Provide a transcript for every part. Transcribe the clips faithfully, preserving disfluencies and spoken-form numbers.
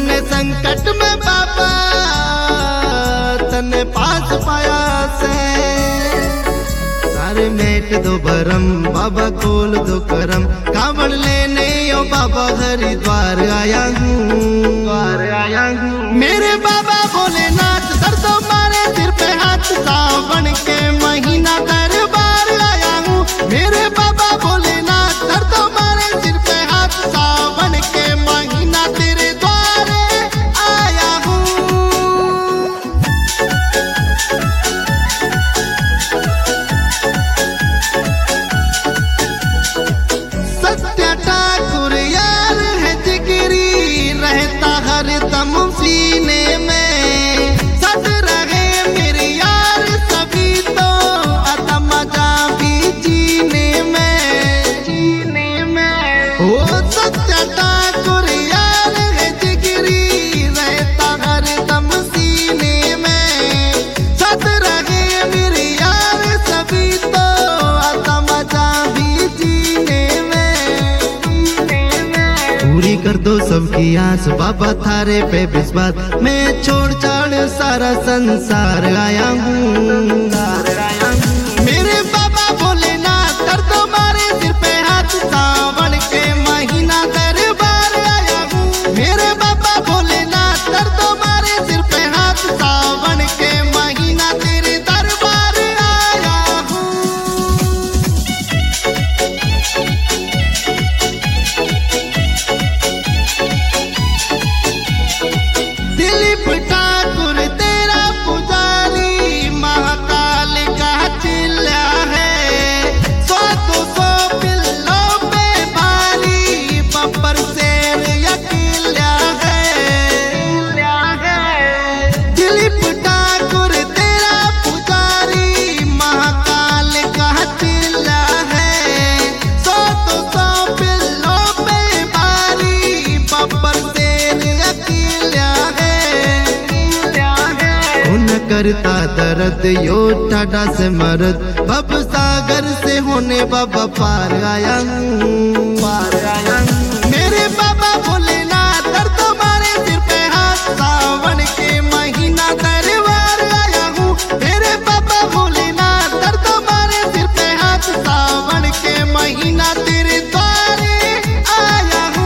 मन्ने संकट में बाबा तने पास पाया से, सारे मेट दो भरम बाबा खोल दो करम, कावड़ लेने ओ बाबा हरिद्वार आया हूँ, द्वार आया हूँ। मेरे बाबा भोलेनाथ दर्दों मारे सिर पे हाथ, सावन के महीना दरबार आया हूँ। मेरे बाबा भोलेनाथ दर्दों मारे सिर पे हाथ, सावन के महीना तेरे द्वारे आया हूँ। सत्या ठाकुर यार है जिगरी, रहता हर दम सीने में, सद रहे मेरे यार सभी तो आता मजा भी जीने में, जीने में। ओ सत्या ठाकुर यार है जिगरी, रहता हर दम सीने में, सद रहे मेरे यार सभी तो आता मजा भी जीने में, जीने में। पूरी कर दो सबकी आस बाबा थारे पे विश्वास, मैं छोड़ छाड़ सारा संसार आया हूँ। मेरे बाबा भोलेनाथ दर्दों मारे सिर पे हाथ, सावन के महीना दरबार आया हूँ। मेरे बाबा भोलेनाथ दर्दों मारे सिर पे हाथ, सावन के महीना तेरे दरबार आया हूँ। दिलीप ठाकुर तेरा पुजारी, महाकाल का चिल्ला है, सौ दो सौ पिल्लों पे भारी, बब्बर शेर यकीला है। दिलीप ठाकुर तेरा पुजारी, महाकाल का चिल्ला है, सौ दो सौ पिल्लों पे भारी, बब्बर शेर यकीला है। उन करता दर्द यो ठाडा से मर्द, भव सागर से होने बाबा पार आया हूँ, पार आया हूँ। मेरे बाबा भोलेनाथ दर्दों मारे सिर पे हाथ, सावन के महीना दरबार आया हूँ। मेरे बाबा भोलेनाथ दर्दों मारे सिर पे हाथ, सावन के महीना तेरे द्वारे आया हूँ।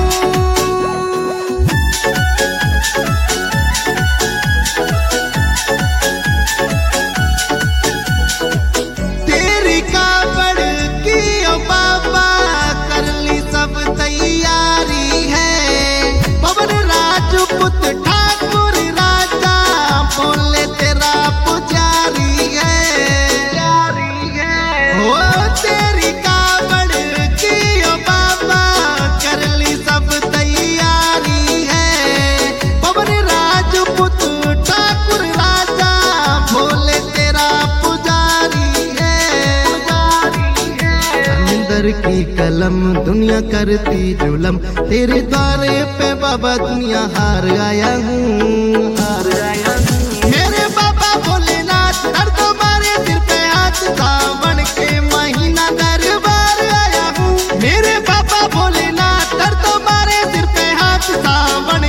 तेरी कावड़ की ओ बाबा कर ली सब तैयारी है, पवन राजपूत ठाकुर राजा बोले तेरा पुजारी है, ओ तेरी कावड़ की ओ बाबा कर ली सब तैयारी है, पवन राजपूत ठाकुर राजा बोले तेरा पुजारी है, पुजारी है। अंदर की कलम दुनिया करती जुलम, तेरे द्वारे पे बाबा दुनिया हार आया हूँ, हार आया हूँ। मेरे बाबा भोलेनाथ दर्दों मारे सिर पे हाथ, सावन के महीना दरबार आया हूँ। मेरे बाबा भोलेनाथ दर्दों मारे सिर पे हाथ, सावन